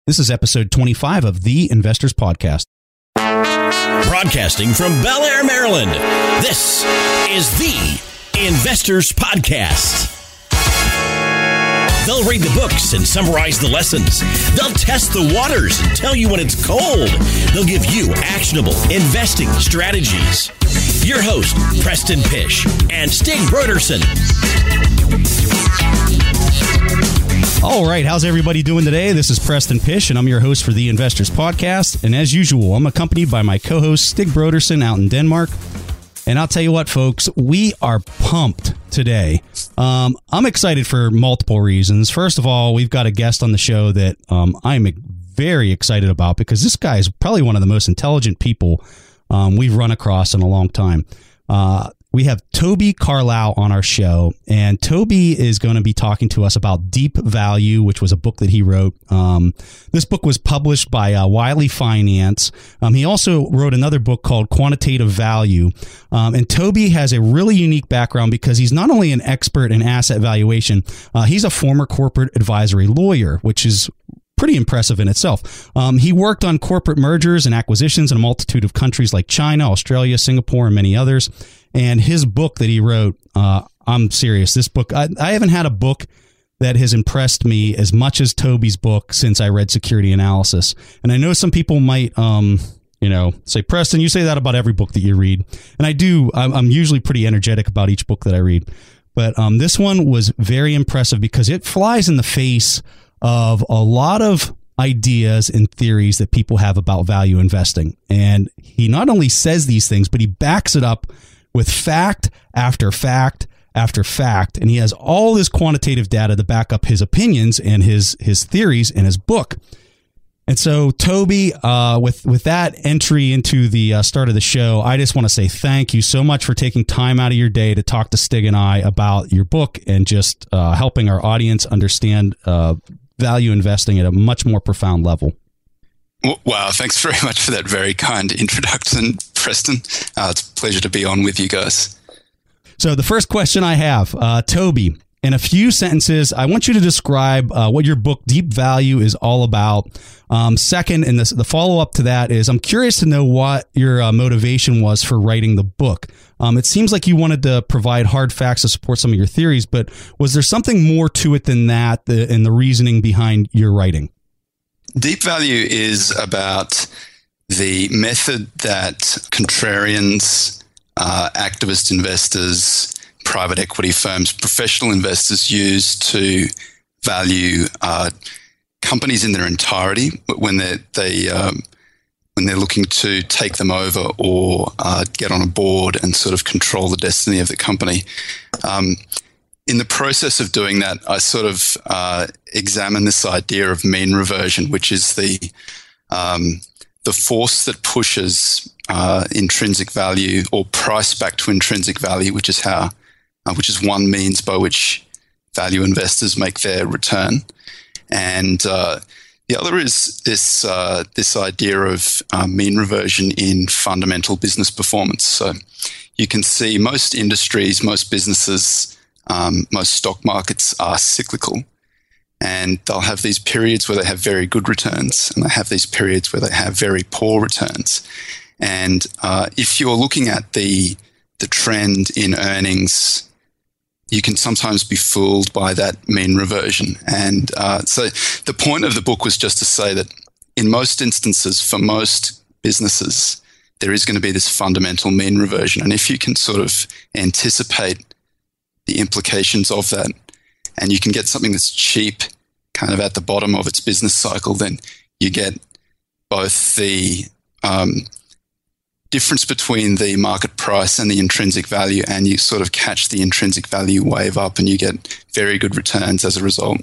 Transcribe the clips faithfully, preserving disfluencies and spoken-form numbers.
This is episode twenty-five of The Investors Podcast. Broadcasting from Bel Air, Maryland, this is The Investors Podcast. They'll read the books and summarize the lessons. They'll test the waters and tell you when it's cold. They'll give you actionable investing strategies. Your host, Preston Pysh and Stig Brodersen. All right, how's everybody doing today? This is Preston Pysh, and I'm your host for The Investors Podcast. And as usual, I'm accompanied by my co-host, Stig Brodersen, out in Denmark. And I'll tell you what, folks, we are pumped today. Um, I'm excited for multiple reasons. First of all, we've got a guest on the show that um, I'm very excited about because this guy is probably one of the most intelligent people um, we've run across in a long time. Uh, we have Toby Carlisle on our show, and Toby is going to be talking to us about Deep Value, which was a book that he wrote. Um, this book was published by uh, Wiley Finance. Um, he also wrote another book called Quantitative Value. Um, and Toby has a really unique background because he's not only an expert in asset valuation, uh, he's a former corporate advisory lawyer, which is pretty impressive in itself. Um, he worked on corporate mergers and acquisitions in a multitude of countries like China, Australia, Singapore, and many others. And his book that he wrote, uh, I'm serious, this book, I, I haven't had a book that has impressed me as much as Toby's book since I read Security Analysis. And I know some people might, um, you know, say, Preston, you say that about every book that you read. And I do. I'm, I'm usually pretty energetic about each book that I read. But um, this one was very impressive because it flies in the face of a lot of ideas and theories that people have about value investing. And he not only says these things, but he backs it up with fact after fact after fact. And he has all this quantitative data to back up his opinions and his his theories in his book. And so, Toby, uh, with, with that entry into the uh, start of the show, I just want to say thank you so much for taking time out of your day to talk to Stig and I about your book and just uh, helping our audience understand uh, value investing at a much more profound level. Wow, thanks very much for that very kind introduction, Preston. Uh, it's a pleasure to be on with you guys. So the first question I have, uh, Toby, in a few sentences, I want you to describe uh, what your book, Deep Value, is all about. Um, second, and this, the follow-up to that is I'm curious to know what your uh, motivation was for writing the book. Um, it seems like you wanted to provide hard facts to support some of your theories, but was there something more to it than that the, and the reasoning behind your writing? Deep Value is about the method that contrarians, uh, activist investors, private equity firms, professional investors use to value uh, companies in their entirety when they're, they um, when they're looking to take them over or uh, get on a board and sort of control the destiny of the company. Um, In the process of doing that, I sort of uh, examine this idea of mean reversion, which is the um, the force that pushes uh, intrinsic value or price back to intrinsic value, which is how, uh, which is one means by which value investors make their return, and uh, the other is this uh, this idea of uh, mean reversion in fundamental business performance. So you can see most industries, most businesses. Um, most stock markets are cyclical, and they'll have these periods where they have very good returns, and they have these periods where they have very poor returns. And uh, if you're looking at the the trend in earnings, you can sometimes be fooled by that mean reversion. And uh, so the point of the book was just to say that in most instances, for most businesses, there is going to be this fundamental mean reversion. And if you can sort of anticipate the implications of that, and you can get something that's cheap kind of at the bottom of its business cycle, then you get both the um, difference between the market price and the intrinsic value, and you sort of catch the intrinsic value wave up and you get very good returns as a result.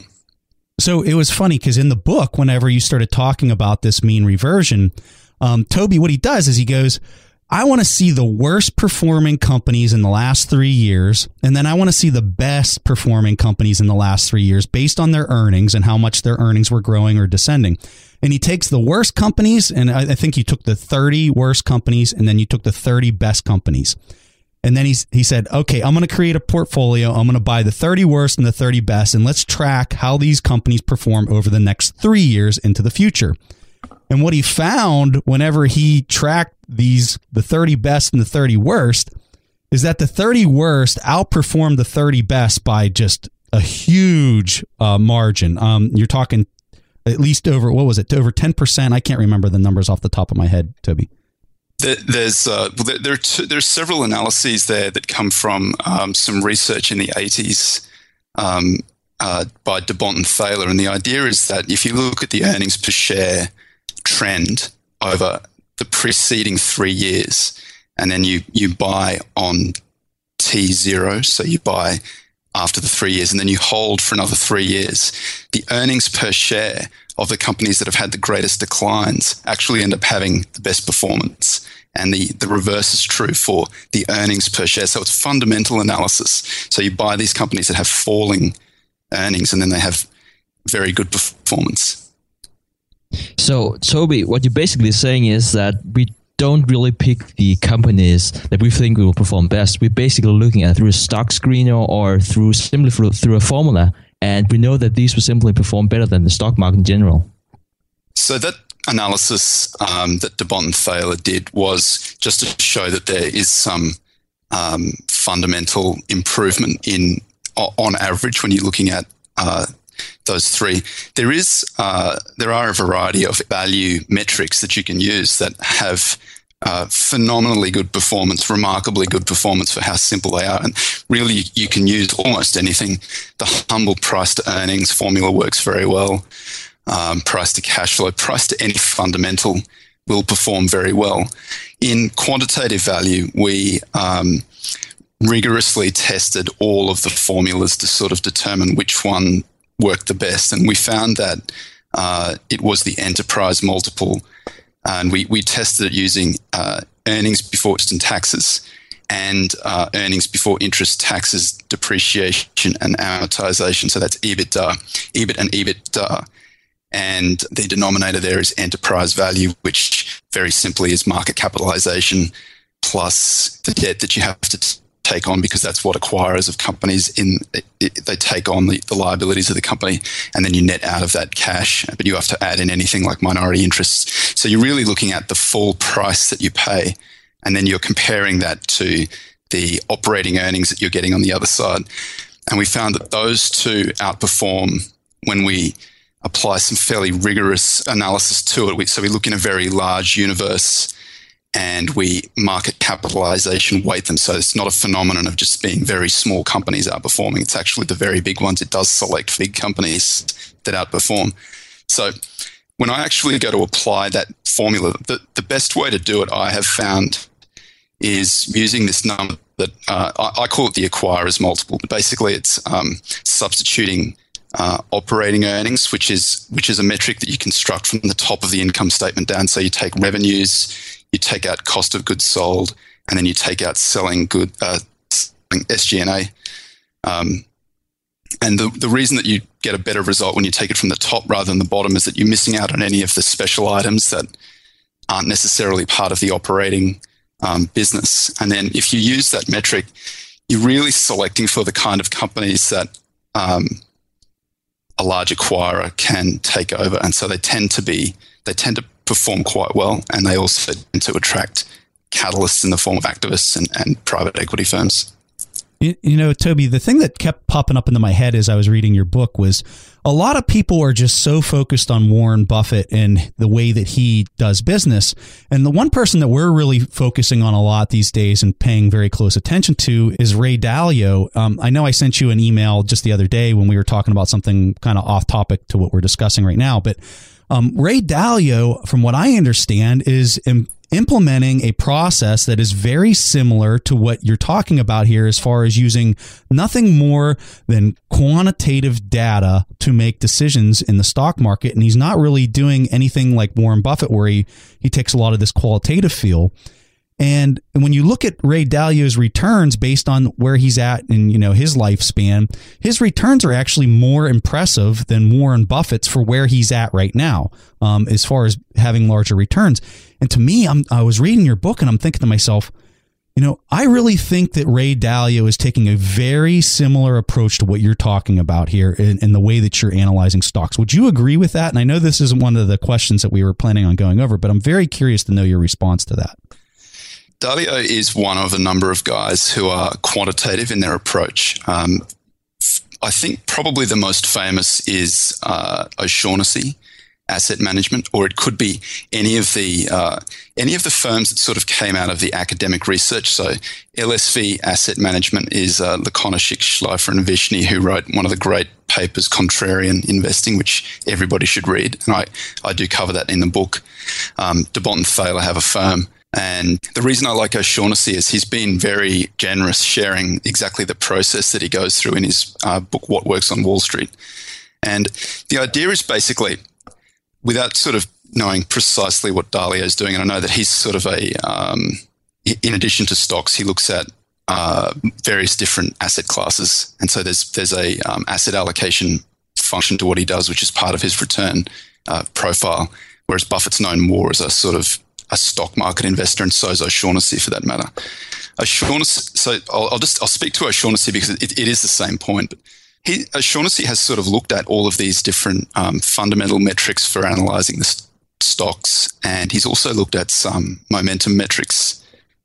So it was funny because in the book, whenever you started talking about this mean reversion, um, Toby, what he does is he goes, I want to see the worst performing companies in the last three years, and then I want to see the best performing companies in the last three years based on their earnings and how much their earnings were growing or descending. And he takes the worst companies, and I think you took the thirty worst companies, and then you took the thirty best companies. And then he's, he said, okay, I'm going to create a portfolio. I'm going to buy the thirty worst and the thirty best, and let's track how these companies perform over the next three years into the future. And what he found whenever he tracked these, the thirty best and the thirty worst, is that the thirty worst outperformed the thirty best by just a huge uh, margin. Um, you're talking at least over, what was it, over ten percent? I can't remember the numbers off the top of my head, Toby. There's uh, there are two, there's several analyses there that come from um, some research in the eighties um, uh, by DeBont and Thaler, and the idea is that if you look at the earnings per share trend over the preceding three years, and then you you buy on T zero, so you buy after the three years, and then you hold for another three years, the earnings per share of the companies that have had the greatest declines actually end up having the best performance. And the, the reverse is true for the earnings per share. So it's fundamental analysis. So you buy these companies that have falling earnings, and then they have very good performance. So, Toby, what you're basically saying is that we don't really pick the companies that we think will perform best. We're basically looking at through a stock screener or through simply through, through a formula, and we know that these will simply perform better than the stock market in general. So that analysis um, that DeBont and Thaler did was just to show that there is some um, fundamental improvement in, on average, when you're looking at uh, those three. There is, uh, there are a variety of value metrics that you can use that have uh, phenomenally good performance, remarkably good performance for how simple they are. And really, you can use almost anything. The humble price to earnings formula works very well. Um, price to cash flow, price to any fundamental will perform very well. In quantitative value, we um, rigorously tested all of the formulas to sort of determine which one worked the best. And we found that uh, it was the enterprise multiple. And we, we tested it using uh, earnings before interest and taxes and uh, earnings before interest, taxes, depreciation, and amortization. So that's EBITDA, E B I T and EBITDA. And the denominator there is enterprise value, which very simply is market capitalization plus the debt that you have to t- take on, because that's what acquirers of companies in it, it, they take on the, the liabilities of the company, and then you net out of that cash, but you have to add in anything like minority interests. So you're really looking at the full price that you pay, and then you're comparing that to the operating earnings that you're getting on the other side. And we found that those two outperform when we apply some fairly rigorous analysis to it. So we look in a very large universe and we market capitalization weight them. So it's not a phenomenon of just being very small companies outperforming. It's actually the very big ones. It does select big companies that outperform. So when I actually go to apply that formula, the, the best way to do it, I have found, is using this number that uh, I, I call it the acquirer's multiple. But basically it's um, substituting Uh, operating earnings, which is which is a metric that you construct from the top of the income statement down. So you take revenues, you take out cost of goods sold, and then you take out selling good uh, S G and A. Um, and the the reason that you get a better result when you take it from the top rather than the bottom is that you're missing out on any of the special items that aren't necessarily part of the operating um, business. And then if you use that metric, you're really selecting for the kind of companies that um, a large acquirer can take over. And so they tend to be, they tend to perform quite well. And they also tend to attract catalysts in the form of activists and, and private equity firms. You, you know, Toby, the thing that kept popping up into my head as I was reading your book was a lot of people are just so focused on Warren Buffett and the way that he does business. And the one person that we're really focusing on a lot these days and paying very close attention to is Ray Dalio. Um, I know I sent you an email just the other day when we were talking about something kind of off topic to what we're discussing right now. But um, Ray Dalio, from what I understand, is im- implementing a process that is very similar to what you're talking about here, as far as using nothing more than quantitative data to make decisions in the stock market. And he's not really doing anything like Warren Buffett, where he, he takes a lot of this qualitative feel. And when you look at Ray Dalio's returns based on where he's at in, you know, his lifespan, his returns are actually more impressive than Warren Buffett's for where he's at right now, um, as far as having larger returns. And to me, I'm, I was reading your book and I'm thinking to myself, You know, I really think that Ray Dalio is taking a very similar approach to what you're talking about here in, in the way that you're analyzing stocks. Would you agree with that? And I know this isn't one of the questions that we were planning on going over, but I'm very curious to know your response to that. Dalio is one of a number of guys who are quantitative in their approach. Um, I think probably the most famous is uh, O'Shaughnessy Asset Management, or it could be any of the uh, any of the firms that sort of came out of the academic research. So L S V Asset Management is uh, Lukashik, Schleifer, and Vishny, who wrote one of the great papers, Contrarian Investing, which everybody should read. And I, I do cover that in the book. Um, DeBont and Thaler have a firm. And the reason I like O'Shaughnessy is he's been very generous sharing exactly the process that he goes through in his uh, book, What Works on Wall Street. And the idea is basically, without sort of knowing precisely what Dalio is doing, and I know that he's sort of a, um, in addition to stocks, he looks at uh, various different asset classes. And so there's there's a um, asset allocation function to what he does, which is part of his return uh, profile, whereas Buffett's known more as a sort of a stock market investor, and so is O'Shaughnessy for that matter. O'Shaughnessy, so I'll, I'll just I'll speak to O'Shaughnessy because it, it is the same point. But he, O'Shaughnessy has sort of looked at all of these different um, fundamental metrics for analyzing the st- stocks, and he's also looked at some momentum metrics.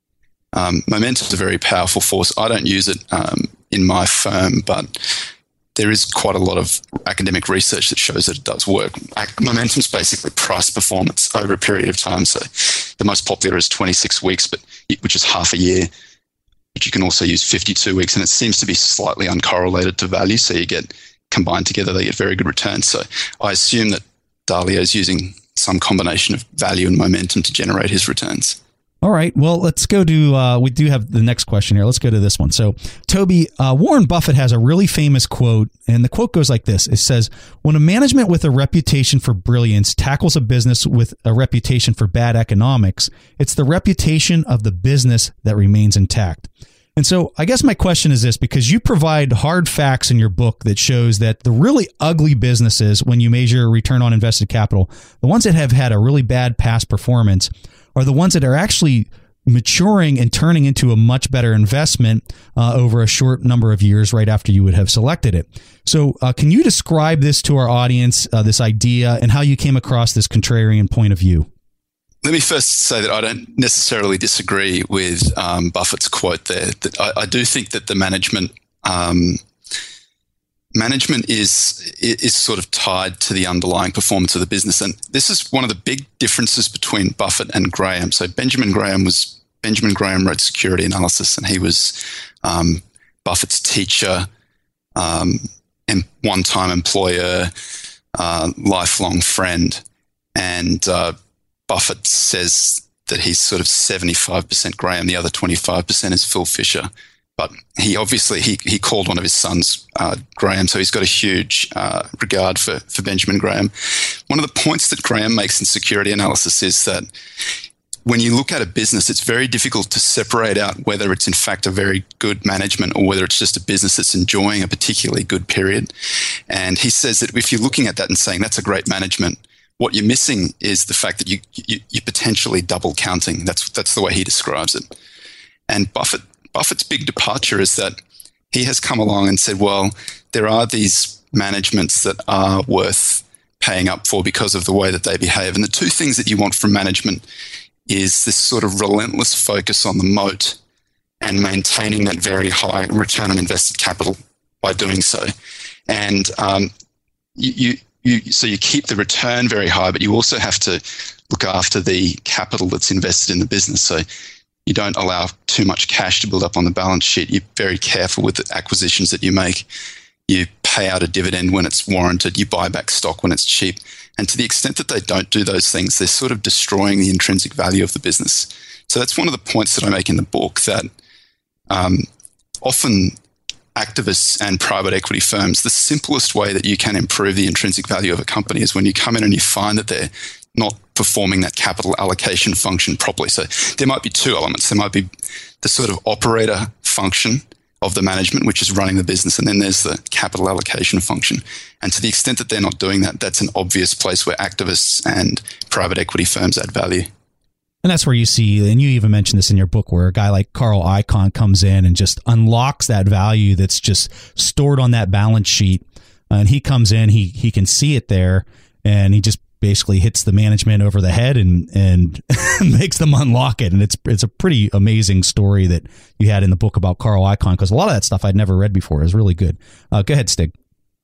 Um, momentum is a very powerful force. I don't use it um, in my firm, but there is quite a lot of academic research that shows that it does work. Momentum is basically price performance over a period of time. So the most popular is twenty-six weeks, but which is half a year. But you can also use fifty-two weeks, and it seems to be slightly uncorrelated to value. So you get combined together, they get very good returns. So I assume that Dalio is using some combination of value and momentum to generate his returns. All right. Well, let's go to, uh, we do have the next question here. Let's go to this one. So, Toby, uh, Warren Buffett has a really famous quote, and the quote goes like this. It says, when a management with a reputation for brilliance tackles a business with a reputation for bad economics, it's the reputation of the business that remains intact. And so I guess my question is this, because you provide hard facts in your book that shows that the really ugly businesses, when you measure return on invested capital, the ones that have had a really bad past performance are the ones that are actually maturing and turning into a much better investment uh, over a short number of years right after you would have selected it. So uh, can you describe this to our audience, uh, this idea, and how you came across this contrarian point of view? Let me first say that I don't necessarily disagree with um, Buffett's quote there. That I, I do think that the management um, management is is sort of tied to the underlying performance of the business, and this is one of the big differences between Buffett and Graham. So Benjamin Graham was Benjamin Graham wrote Security Analysis, and he was um, Buffett's teacher, um, and one-time employer, uh, lifelong friend, and uh, Buffett says that he's sort of seventy-five percent Graham, the other twenty-five percent is Phil Fisher. But he obviously, he he called one of his sons uh, Graham, so he's got a huge uh, regard for, for Benjamin Graham. One of the points that Graham makes in Security Analysis is that when you look at a business, it's very difficult to separate out whether it's in fact a very good management or whether it's just a business that's enjoying a particularly good period. And he says that if you're looking at that and saying that's a great management, what you're missing is the fact that you, you, you're potentially double counting. That's that's the way he describes it. And Buffett Buffett's big departure is that he has come along and said, well, there are these managements that are worth paying up for because of the way that they behave. And the two things that you want from management is this sort of relentless focus on the moat and maintaining that very high return on invested capital by doing so. And um, you, you You, so you keep the return very high, but you also have to look after the capital that's invested in the business. So you don't allow too much cash to build up on the balance sheet. You're very careful with the acquisitions that you make. You pay out a dividend when it's warranted. You buy back stock when it's cheap. And to the extent that they don't do those things, they're sort of destroying the intrinsic value of the business. So that's one of the points that I make in the book, that um, often activists and private equity firms, the simplest way that you can improve the intrinsic value of a company is when you come in and you find that they're not performing that capital allocation function properly. So there might be two elements. There might be the sort of operator function of the management, which is running the business, and then there's the capital allocation function. And to the extent that they're not doing that, that's an obvious place where activists and private equity firms add value. And that's where you see, and you even mentioned this in your book, where a guy like Carl Icahn comes in and just unlocks that value that's just stored on that balance sheet. And he comes in, he he can see it there, and he just basically hits the management over the head and and makes them unlock it. And it's it's a pretty amazing story that you had in the book about Carl Icahn, because a lot of that stuff I'd never read before. It was really good. Uh, go ahead, Stig.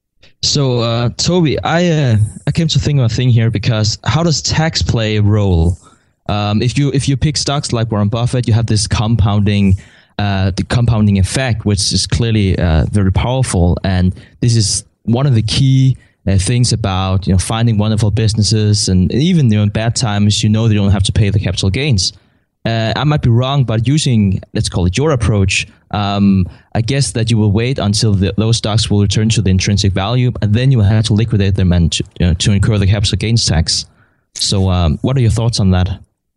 So, uh, Toby, I uh, I came to think of a thing here, because how does tax play a role? Um, if you if you pick stocks like Warren Buffett, you have this compounding uh, the compounding effect, which is clearly uh, very powerful, and this is one of the key uh, things about you know finding wonderful businesses, and even you know, in bad times, you know they don't have to pay the capital gains. Uh, I might be wrong, but using, let's call it your approach, um, I guess that you will wait until the, those stocks will return to the intrinsic value, and then you will have to liquidate them and to, you know, to incur the capital gains tax. So um, what are your thoughts on that?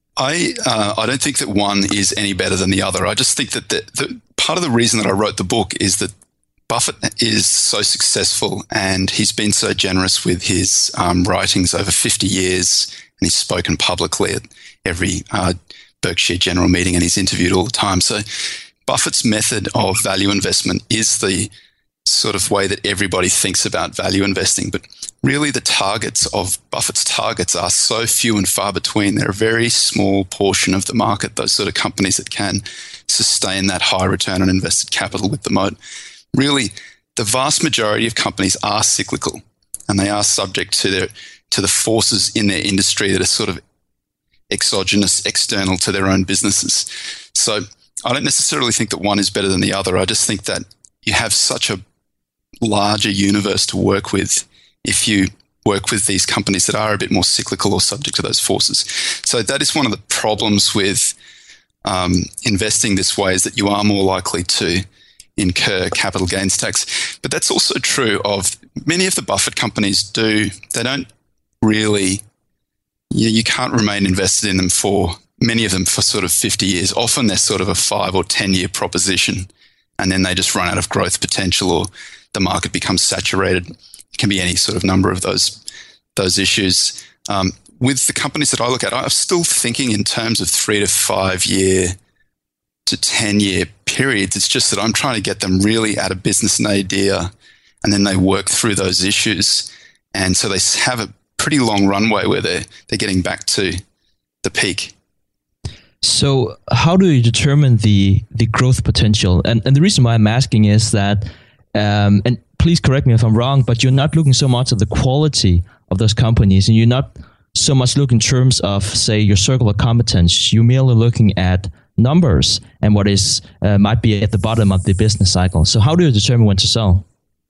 I uh, I don't think that one is any better than the other. I just think that the, the part of the reason that I wrote the book is that Buffett is so successful, and he's been so generous with his um, writings over fifty years, and he's spoken publicly at every uh, Berkshire general meeting, and he's interviewed all the time. So Buffett's method of value investment is the sort of way that everybody thinks about value investing. But really the targets of Buffett's targets are so few and far between. They're a very small portion of the market, those sort of companies that can sustain that high return on invested capital with the moat. Really, the vast majority of companies are cyclical, and they are subject to their to the forces in their industry that are sort of exogenous, external to their own businesses. So I don't necessarily think that one is better than the other. I just think that you have such a larger universe to work with if you work with these companies that are a bit more cyclical or subject to those forces. So that is one of the problems with um, investing this way, is that you are more likely to incur capital gains tax. But that's also true of many of the Buffett companies do. They don't really, you, you can't remain invested in them for, many of them for sort of fifty years. Often they're sort of a five or ten year proposition, and then they just run out of growth potential, or the market becomes saturated. It can be any sort of number of those those issues. Um, with the companies that I look at, I'm still thinking in terms of three to five year to ten year periods. It's just that I'm trying to get them really at a business and idea, and then they work through those issues. And so they have a pretty long runway where they're, they're getting back to the peak. So how do you determine the, the growth potential? And, and the reason why I'm asking is that, um, and please correct me if I'm wrong, but you're not looking so much at the quality of those companies, and you're not so much looking in terms of, say, your circle of competence. You're merely looking at numbers and what is uh, might be at the bottom of the business cycle. So how do you determine when to sell?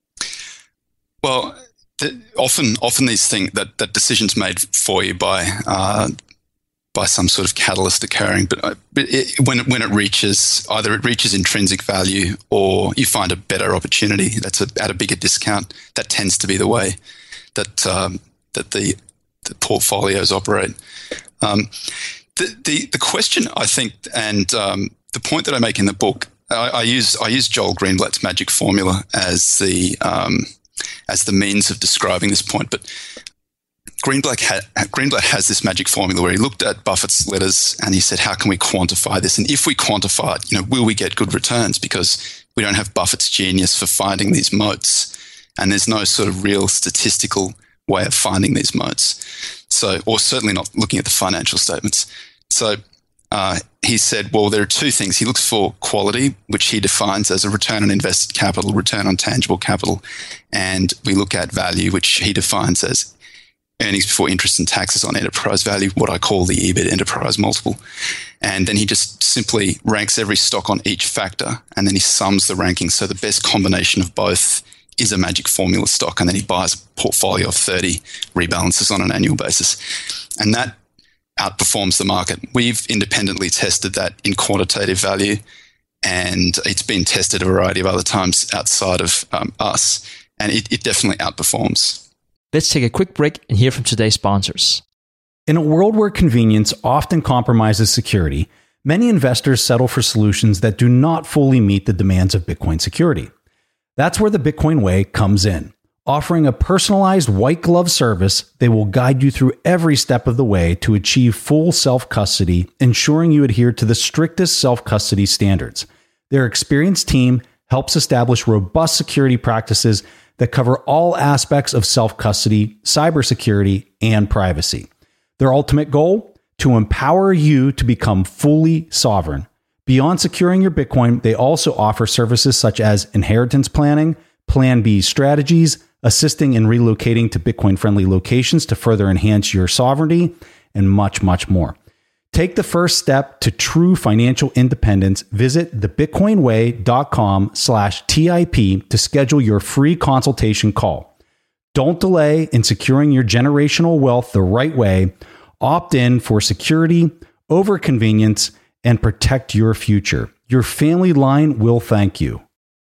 Well, the, often often these things, that, that decision's made for you by uh, by some sort of catalyst occurring. But uh, it, when, it, when it reaches, either it reaches intrinsic value or you find a better opportunity that's a, at a bigger discount, that tends to be the way that um, that the, the portfolios operate. Um, the, the the question, I think, and um, the point that I make in the book, I, I use I use Joel Greenblatt's magic formula as the um, as the means of describing this point. But Greenblatt, ha- Greenblatt has this magic formula where he looked at Buffett's letters and he said, how can we quantify this? And if we quantify it, you know, will we get good returns? Because we don't have Buffett's genius for finding these moats, and there's no sort of real statistical way of finding these moats. So, or certainly not looking at the financial statements. So uh, he said, well, there are two things. He looks for quality, which he defines as a return on invested capital, return on tangible capital. And we look at value, which he defines as earnings before interest and taxes on enterprise value, what I call the E B I T enterprise multiple. And then he just simply ranks every stock on each factor, and then he sums the rankings. So the best combination of both is a magic formula stock, and then he buys a portfolio of thirty, rebalances on an annual basis. And that outperforms the market. We've independently tested that in quantitative value, and it's been tested a variety of other times outside of um, us, and it, it definitely outperforms. Let's take a quick break and hear from today's sponsors. In a world where convenience often compromises security, many investors settle for solutions that do not fully meet the demands of Bitcoin security. That's where the Bitcoin Way comes in. Offering a personalized white glove service, they will guide you through every step of the way to achieve full self-custody, ensuring you adhere to the strictest self-custody standards. Their experienced team helps establish robust security practices that cover all aspects of self-custody, cybersecurity, and privacy. Their ultimate goal? To empower you to become fully sovereign. Beyond securing your Bitcoin, they also offer services such as inheritance planning, Plan B strategies, assisting in relocating to Bitcoin-friendly locations to further enhance your sovereignty, and much, much more. Take the first step to true financial independence. Visit thebitcoinway.com slash TIP to schedule your free consultation call. Don't delay in securing your generational wealth the right way. Opt in for security, over convenience, and protect your future. Your family line will thank you.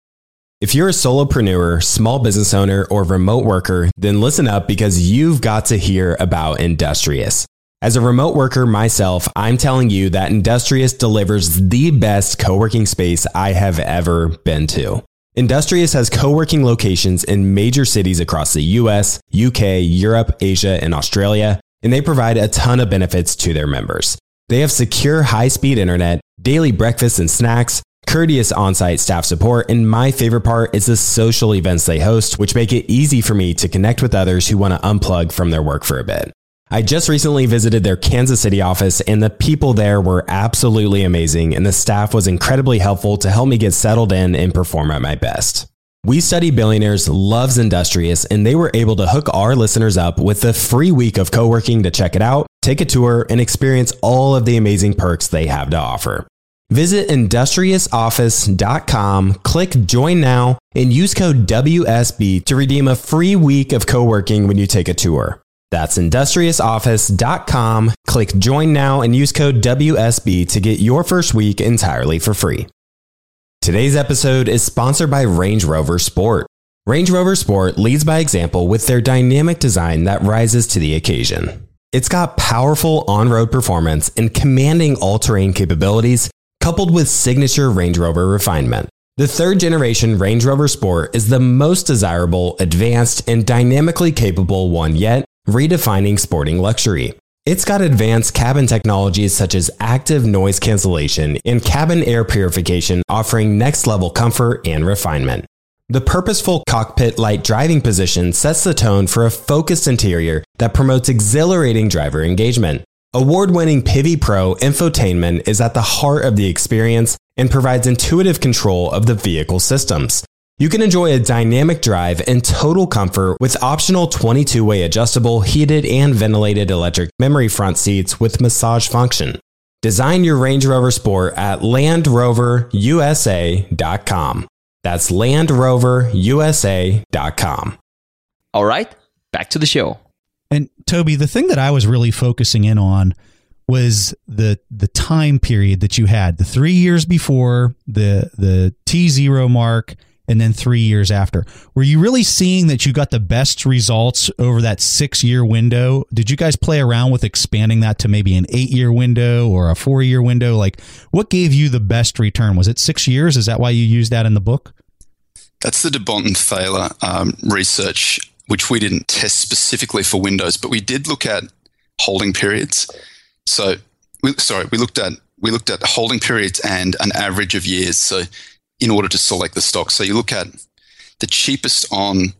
If you're a solopreneur, small business owner, or remote worker, then listen up because you've got to hear about Industrious. As a remote worker myself, I'm telling you that Industrious delivers the best co-working space I have ever been to. Industrious has co-working locations in major cities across the U S, U K, Europe, Asia, and Australia, and they provide a ton of benefits to their members. They have secure high-speed internet, daily breakfast and snacks, courteous on-site staff support, and my favorite part is the social events they host, which make it easy for me to connect with others who want to unplug from their work for a bit. I just recently visited their Kansas City office, and the people there were absolutely amazing, and the staff was incredibly helpful to help me get settled in and perform at my best. We Study Billionaires loves Industrious, and they were able to hook our listeners up with a free week of co-working to check it out, take a tour, and experience all of the amazing perks they have to offer. Visit industrious office dot com, click Join Now, and use code W S B to redeem a free week of co-working when you take a tour. That's industrious office dot com, click Join Now, and use code W S B to get your first week entirely for free. Today's episode is sponsored by Range Rover Sport. Range Rover Sport leads by example with their dynamic design that rises to the occasion. It's got powerful on-road performance and commanding all-terrain capabilities, coupled with signature Range Rover refinement. The third generation Range Rover Sport is the most desirable, advanced, and dynamically capable one yet, redefining sporting luxury. It's got advanced cabin technologies such as active noise cancellation and cabin air purification, offering next-level comfort and refinement. The purposeful cockpit-like driving position sets the tone for a focused interior that promotes exhilarating driver engagement. Award-winning Pivi Pro infotainment is at the heart of the experience and provides intuitive control of the vehicle systems. You can enjoy a dynamic drive and total comfort with optional twenty-two way adjustable, heated, and ventilated electric memory front seats with massage function. Design your Range Rover Sport at land rover U S A dot com. That's land rover U S A dot com. All right, back to the show. And Toby, the thing that I was really focusing in on was the the time period that you had, the three years before the the T zero mark, and then three years after. Were you really seeing that you got the best results over that six-year window? Did you guys play around with expanding that to maybe an eight-year window or a four-year window? Like, what gave you the best return? Was it six years? Is that why you used that in the book? That's the DeBont and Thaler um, research, which we didn't test specifically for Windows, but we did look at holding periods. So, we, sorry, we looked at we looked at holding periods and an average of years. So, in order to select the stock, so you look at the cheapest on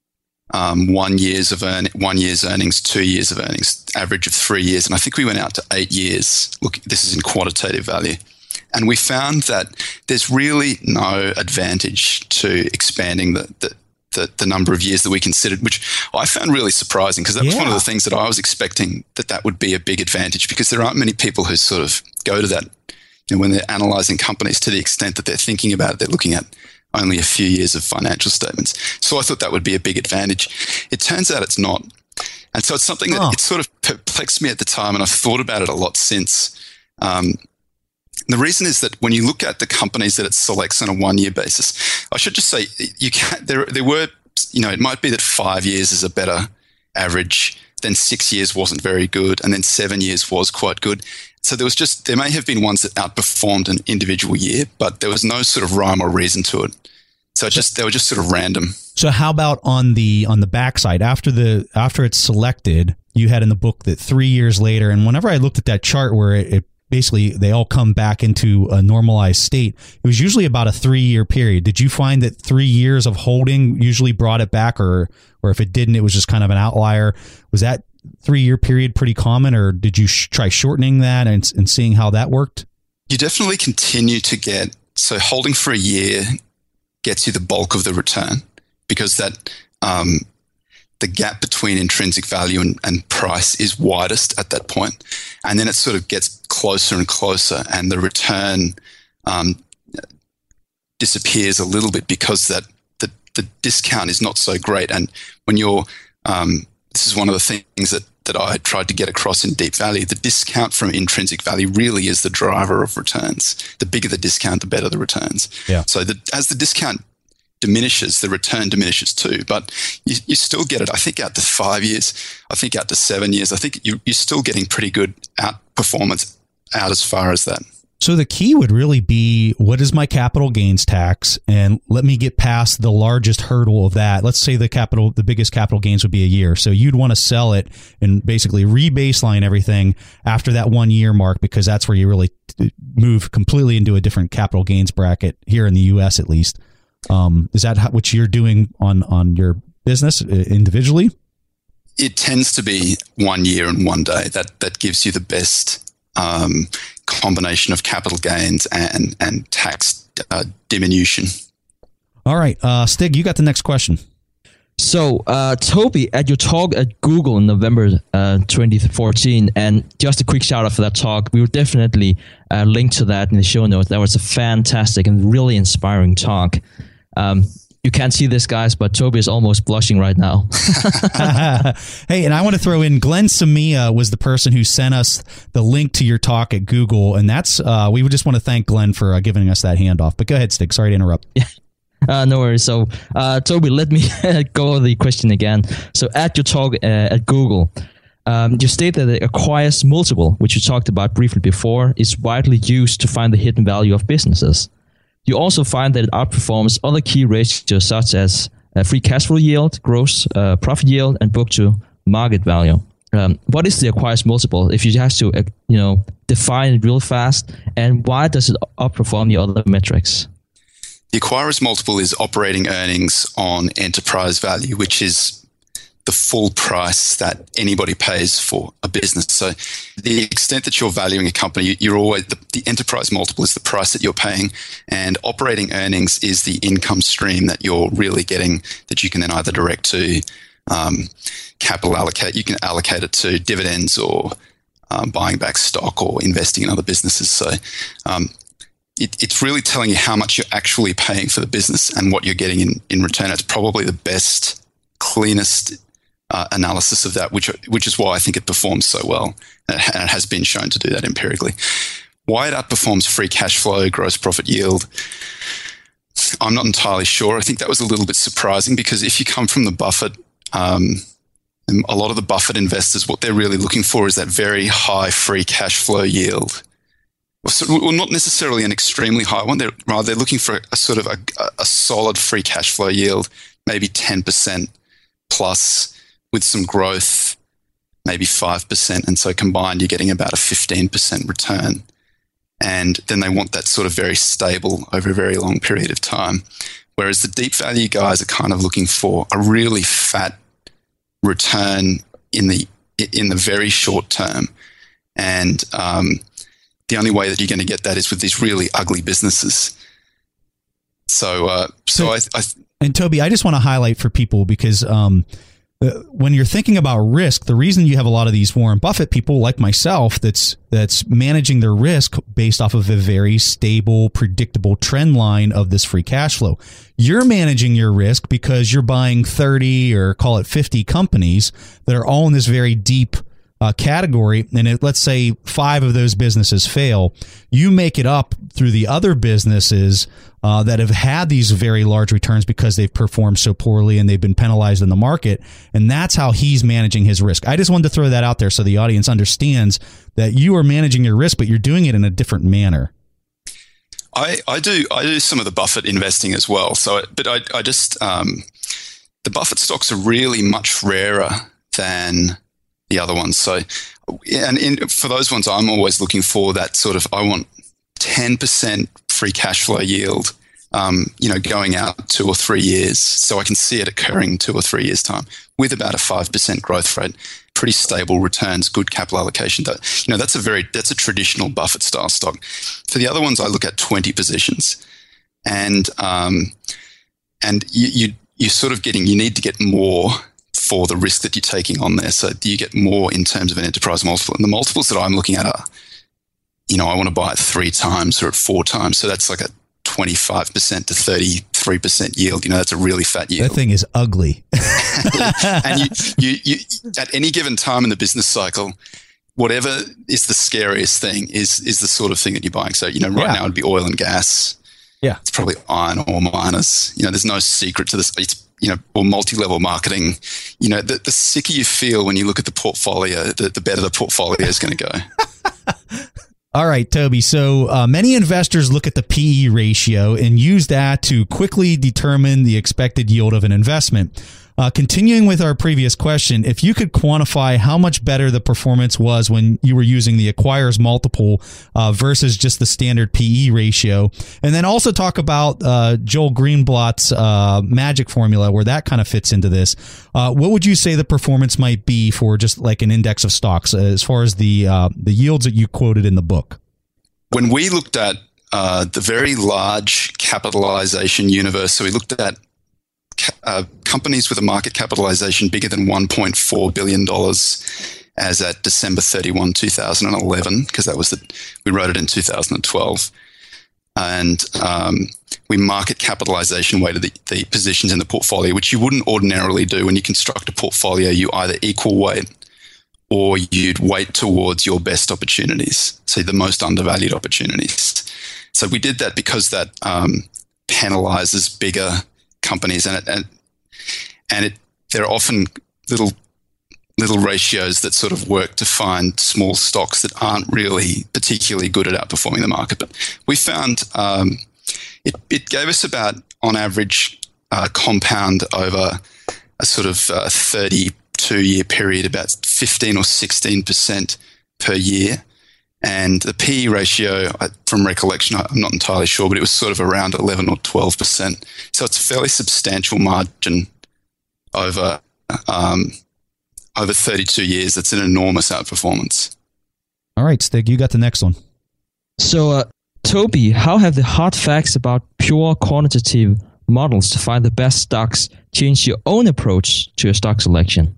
um, one years of earn one year's earnings, two years of earnings, average of three years, and I think we went out to eight years. Look, this is in quantitative value. And we found that there's really no advantage to expanding the, the, the, the number of years that we considered, which I found really surprising because that was yeah. one of the things that I was expecting that that would be a big advantage because there aren't many people who sort of go to that, you know, when they're analyzing companies to the extent that they're thinking about it, they're looking at only a few years of financial statements. So I thought that would be a big advantage. It turns out it's not. And so it's something that oh. it sort of perplexed me at the time, and I've thought about it a lot since. Um, The reason is that when you look at the companies that it selects on a one-year basis, I should just say you can there there were, you know, it might be that five years is a better average, then six years wasn't very good, and then seven years was quite good. So there was just, there may have been ones that outperformed an individual year, but there was no sort of rhyme or reason to it. So it just they were just sort of random. So how about on the on the backside after the after it's selected, you had in the book that three years later, and whenever I looked at that chart where it, it basically they all come back into a normalized state, it was usually about a three year period. Did you find that three years of holding usually brought it back, or or if it didn't, it was just kind of an outlier? Was that three year period pretty common, or did you sh- try shortening that and, and seeing how that worked? You definitely continue to get, so holding for a year gets you the bulk of the return, because that um, the gap between intrinsic value and, and price is widest at that point. And then it sort of gets closer and closer, and the return um, disappears a little bit because that the, the discount is not so great. And when you're, um, this is one of the things that, that I tried to get across in Deep Value, the discount from intrinsic value really is the driver of returns. The bigger the discount, the better the returns. Yeah. So the, as the discount diminishes, the return diminishes too, but you, you still get it. I think out to five years, I think out to seven years, I think you, you're still getting pretty good outperformance out as far as that. So the key would really be, what is my capital gains tax? And let me get past the largest hurdle of that. Let's say the capital, the biggest capital gains would be a year. So you'd want to sell it and basically re-baseline everything after that one year mark, because that's where you really move completely into a different capital gains bracket here in the U S at least. Um, is that how, what you're doing on, on your business individually? It tends to be one year and one day. That that gives you the best um, combination of capital gains and and tax uh, diminution. All right, uh, Stig, you got the next question. So, uh, Toby, at your talk at Google in November uh, twenty fourteen, and just a quick shout out for that talk, we will definitely uh, link to that in the show notes. That was a fantastic and really inspiring talk. Um, you can't see this, guys, but Toby is almost blushing right now. Hey, and I want to throw in Glenn Samia was the person who sent us the link to your talk at Google, and that's uh, we would just want to thank Glenn for uh, giving us that handoff. But go ahead, Stig. Sorry to interrupt. Yeah. Uh, no worries. So, uh, Toby, let me go over the question again. So, at your talk uh, at Google, um, you state that the Acquires multiple, which you talked about briefly before, is widely used to find the hidden value of businesses. You also find that it outperforms other key ratios such as uh, free cash flow yield, gross uh, profit yield, and book to market value. Um, what is the Acquires multiple? If you have to, uh, you know, define it real fast, and why does it outperform the other metrics? The Acquirers multiple is operating earnings on enterprise value, which is the full price that anybody pays for a business. So the extent that you're valuing a company, you're always, the, the enterprise multiple is the price that you're paying, and operating earnings is the income stream that you're really getting, that you can then either direct to um, capital allocate. You can allocate it to dividends or um, buying back stock or investing in other businesses. So um, it, it's really telling you how much you're actually paying for the business and what you're getting in, in return. It's probably the best, cleanest Uh, analysis of that, which which is why I think it performs so well, and it has been shown to do that empirically. Why it outperforms free cash flow, gross profit yield, I'm not entirely sure. I think that was a little bit surprising, because if you come from the Buffett, um, a lot of the Buffett investors, what they're really looking for is that very high free cash flow yield. Well, not necessarily an extremely high one. They're, rather, they're looking for a sort of a, a solid free cash flow yield, maybe ten percent plus, with some growth, maybe five percent. And so combined, you're getting about a fifteen percent return. And then they want that sort of very stable over a very long period of time. Whereas the deep value guys are kind of looking for a really fat return in the in the very short term. And um, the only way that you're going to get that is with these really ugly businesses. So, uh, so, so I, I and Toby, I just want to highlight for people, because um, when you're thinking about risk, the reason you have a lot of these Warren Buffett people like myself that's that's managing their risk based off of a very stable, predictable trend line of this free cash flow. You're managing your risk because you're buying thirty or call it fifty companies that are all in this very deep uh, category. And it, let's say five of those businesses fail. You make it up through the other businesses Uh, that have had these very large returns because they've performed so poorly and they've been penalized in the market. And that's how he's managing his risk. I just wanted to throw that out there so the audience understands that you are managing your risk, but you're doing it in a different manner. I, I do I do some of the Buffett investing as well. So, but I I just um, the Buffett stocks are really much rarer than the other ones. So, and in, for those ones, I'm always looking for that sort of, I want ten percent free cash flow yield, um, you know, going out two or three years, so I can see it occurring in two or three years' time with about a five percent growth rate, pretty stable returns, good capital allocation. That, you know, that's a very, that's a traditional Buffett style stock. For the other ones, I look at twenty positions, and um, and you, you you're sort of getting, you need to get more for the risk that you're taking on there. So you get more in terms of an enterprise multiple. And the multiples that I'm looking at are, you know, I want to buy it three times or at four times. So that's like a twenty-five percent to thirty-three percent yield. You know, that's a really fat yield. That thing is ugly. And you, you, you, at any given time in the business cycle, whatever is the scariest thing is, is the sort of thing that you're buying. So, you know, right Yeah. now it'd be oil and gas. Yeah. It's probably iron ore miners. You know, there's no secret to this. It's, you know, or multi-level marketing. You know, the, the sicker you feel when you look at the portfolio, the, the better the portfolio is going to go. All right, Toby. So uh, many investors look at the P E ratio and use that to quickly determine the expected yield of an investment. Uh, continuing with our previous question, if you could quantify how much better the performance was when you were using the acquirer's multiple uh, versus just the standard P E ratio, and then also talk about uh, Joel Greenblatt's uh, magic formula, where that kind of fits into this, uh, what would you say the performance might be for just like an index of stocks as far as the uh, the yields that you quoted in the book? When we looked at uh, the very large capitalization universe, so we looked at Uh, companies with a market capitalization bigger than one point four billion dollars as at December thirty-first, two thousand eleven, because that was the, we wrote it in two thousand twelve. And um, we market capitalization weighted the, the positions in the portfolio, which you wouldn't ordinarily do. When you construct a portfolio, you either equal weight or you'd weight towards your best opportunities, so the most undervalued opportunities. So we did that because that um, penalizes bigger companies, and it, and, and it there are often little little ratios that sort of work to find small stocks that aren't really particularly good at outperforming the market. But we found um, it, it gave us about, on average, uh, compound over a sort of uh, thirty-two year period, about fifteen or sixteen percent per year. And the P E ratio, from recollection, I'm not entirely sure, but it was sort of around eleven or twelve percent. So it's a fairly substantial margin over um, over thirty-two years. That's an enormous outperformance. All right, Stig, you got the next one. So, uh, Toby, how have the hard facts about pure quantitative models to find the best stocks changed your own approach to your stock selection?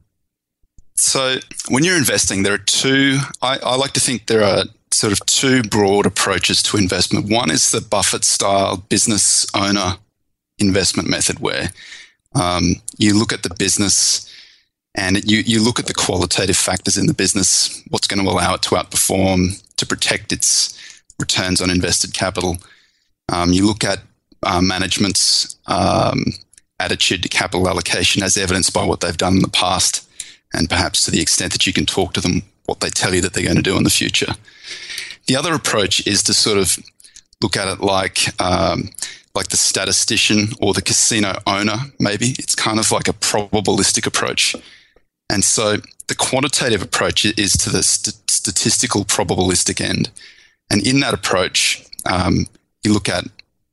So when you're investing, there are two, I, I like to think there are sort of two broad approaches to investment. One is the Buffett style business owner investment method, where um, you look at the business and it, you, you look at the qualitative factors in the business, what's going to allow it to outperform, to protect its returns on invested capital. Um, you look at uh, management's um, attitude to capital allocation as evidenced by what they've done in the past, and perhaps to the extent that you can talk to them, what they tell you that they're going to do in the future. The other approach is to sort of look at it like um, like the statistician or the casino owner, maybe. It's kind of like a probabilistic approach. And so the quantitative approach is to the st- statistical probabilistic end. And in that approach, um, you look at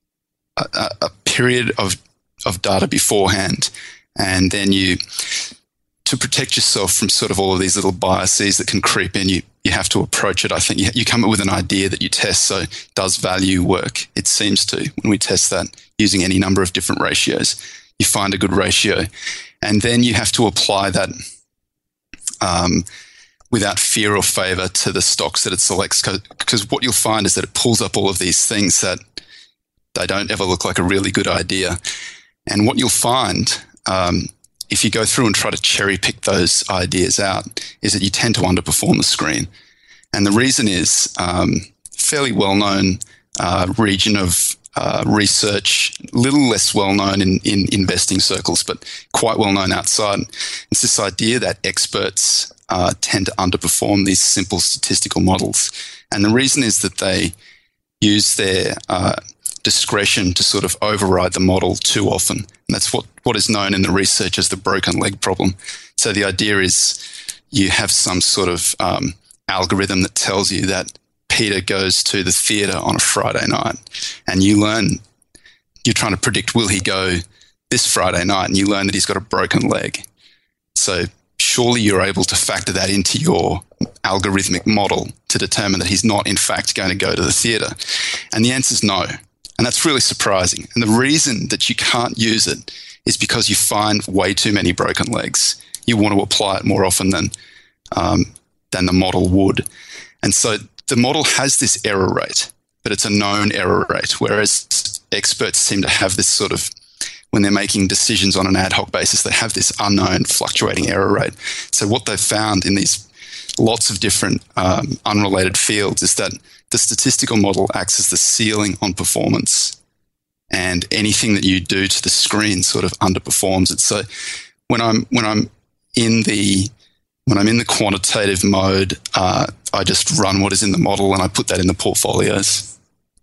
a, a period of, of data beforehand, and then you... to protect yourself from sort of all of these little biases that can creep in, you, you have to approach it. I think you, you come up with an idea that you test. So does value work? It seems to, when we test that using any number of different ratios, you find a good ratio. And then you have to apply that um, without fear or favor to the stocks that it selects. Because what you'll find is that it pulls up all of these things that they don't ever look like a really good idea. And what you'll find, um, if you go through and try to cherry pick those ideas out, is that you tend to underperform the screen. And the reason is um, fairly well-known uh, region of uh, research, little less well-known in, in investing circles, but quite well-known outside. It's this idea that experts uh, tend to underperform these simple statistical models. And the reason is that they use their uh, discretion to sort of override the model too often. And that's what, what is known in the research as the broken leg problem. So the idea is you have some sort of um, algorithm that tells you that Peter goes to the theatre on a Friday night, and you learn, you're trying to predict, will he go this Friday night? And you learn that he's got a broken leg. So surely you're able to factor that into your algorithmic model to determine that he's not, in fact, going to go to the theatre. And the answer is no. And that's really surprising. And the reason that you can't use it is because you find way too many broken legs. You want to apply it more often than um, than the model would. And so the model has this error rate, but it's a known error rate, whereas experts seem to have this sort of, when they're making decisions on an ad hoc basis, they have this unknown fluctuating error rate. So what they've found in these lots of different um, unrelated fields is that the statistical model acts as the ceiling on performance, and anything that you do to the screen sort of underperforms it. So when I'm when I'm in the when I'm in the quantitative mode, uh, I just run what is in the model and I put that in the portfolios.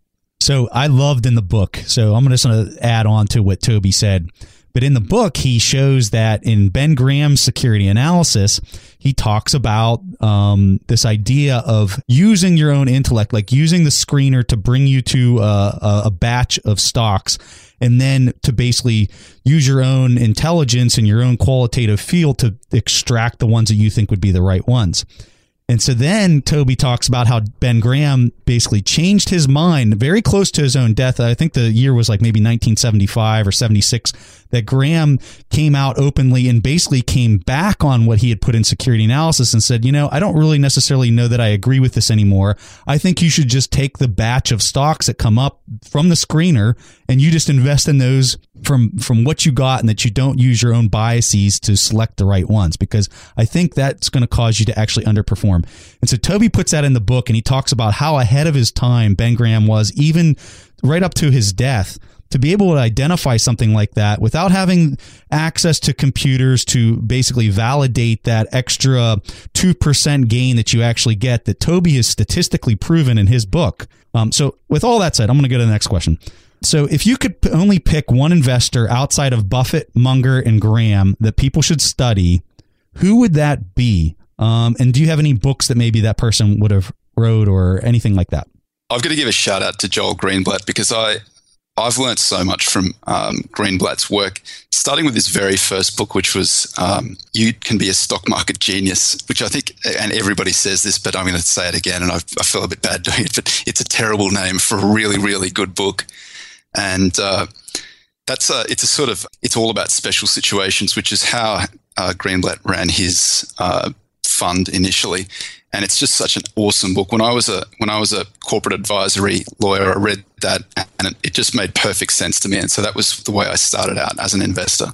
So I loved in the book. So I'm just going to add on to what Toby said. But in the book, he shows that in Ben Graham's security analysis, he talks about um, this idea of using your own intellect, like using the screener to bring you to a, a batch of stocks, and then to basically use your own intelligence and your own qualitative field to extract the ones that you think would be the right ones. And so then Toby talks about how Ben Graham basically changed his mind very close to his own death. I think the year was like maybe nineteen seventy-five or seventy-six, that Graham came out openly and basically came back on what he had put in security analysis and said, you know, I don't really necessarily know that I agree with this anymore. I think you should just take the batch of stocks that come up from the screener and you just invest in those from from what you got, and that you don't use your own biases to select the right ones, because I think that's going to cause you to actually underperform. And so Toby puts that in the book, and he talks about how ahead of his time Ben Graham was, even right up to his death, to be able to identify something like that without having access to computers to basically validate that extra two percent gain that you actually get, that Toby has statistically proven in his book. Um, so with all that said, I'm going to go to the next question. So if you could only pick one investor outside of Buffett, Munger, and Graham that people should study, who would that be? Um, and do you have any books that maybe that person would have wrote or anything like that? I've got to give a shout out to Joel Greenblatt, because I, I've learned so much from um, Greenblatt's work, starting with his very first book, which was um, You Can Be a Stock Market Genius, which I think, and everybody says this, but I'm going to say it again, and I, I feel a bit bad doing it, but it's a terrible name for a really, really good book. And uh, that's a, it's a sort of, it's all about special situations, which is how uh, Greenblatt ran his uh, fund initially. And it's just such an awesome book. When I was a when I was a corporate advisory lawyer, I read that, and it, it just made perfect sense to me. And so that was the way I started out as an investor.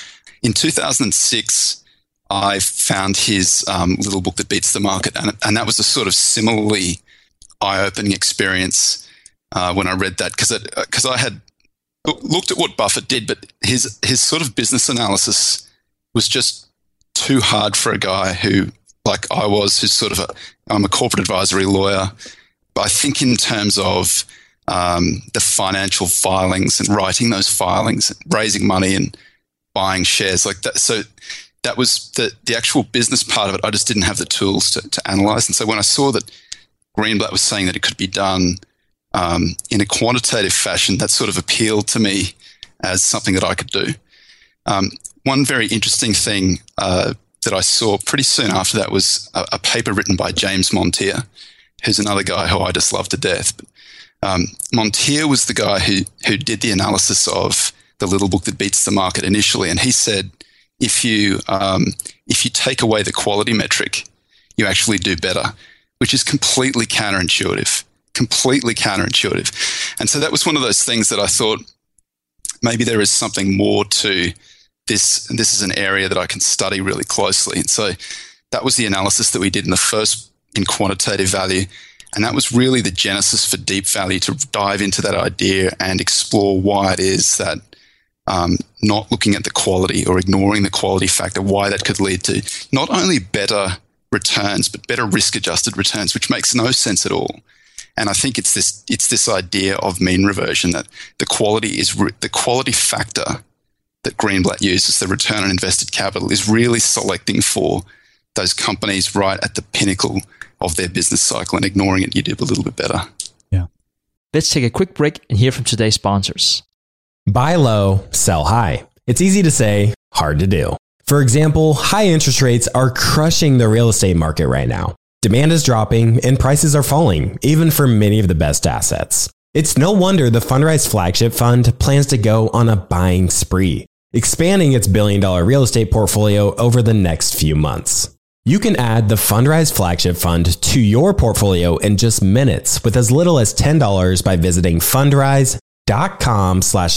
In two thousand six, I found his um, little book that beats the market, and and that was a sort of similarly eye-opening experience uh, when I read that, because because I had looked at what Buffett did, but his his sort of business analysis was just too hard for a guy who, like I was, who's sort of a, I'm a corporate advisory lawyer. But I think in terms of um, the financial filings and writing those filings, raising money and buying shares like that. So that was the, the actual business part of it. I just didn't have the tools to, to analyze. And so when I saw that Greenblatt was saying that it could be done um, in a quantitative fashion, that sort of appealed to me as something that I could do. Um, one very interesting thing uh, that I saw pretty soon after that was a, a paper written by James Montier, who's another guy who I just love to death. But, um, Montier was the guy who who did the analysis of the little book that beats the market initially, and he said if you um, if you take away the quality metric, you actually do better, which is completely counterintuitive, completely counterintuitive. And so that was one of those things that I thought maybe there is something more to this, and this is an area that I can study really closely. And so that was the analysis that we did in the first, in quantitative value. And that was really the genesis for deep value, to dive into that idea and explore why it is that um, not looking at the quality or ignoring the quality factor, why that could lead to not only better returns, but better risk-adjusted returns, which makes no sense at all. And I think it's this it's this idea of mean reversion, that the quality is re- the quality factor that Greenblatt uses, the return on invested capital, is really selecting for those companies right at the pinnacle of their business cycle, and ignoring it, you do a little bit better. Yeah. Let's take a quick break and hear from today's sponsors. Buy low, sell high. It's easy to say, hard to do. For example, high interest rates are crushing the real estate market right now. Demand is dropping and prices are falling, even for many of the best assets. It's no wonder the Fundrise Flagship Fund plans to go on a buying spree, expanding its billion dollar real estate portfolio over the next few months. You can add the Fundrise Flagship Fund to your portfolio in just minutes with as little as ten dollars by visiting fundrise.com slash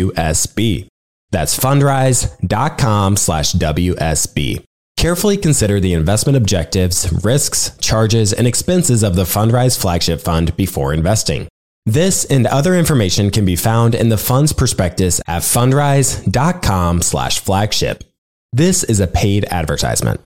WSB. That's fundrise.com slash WSB. Carefully consider the investment objectives, risks, charges, and expenses of the Fundrise Flagship Fund before investing. This and other information can be found in the fund's prospectus at fundrise.com slash flagship. This is a paid advertisement.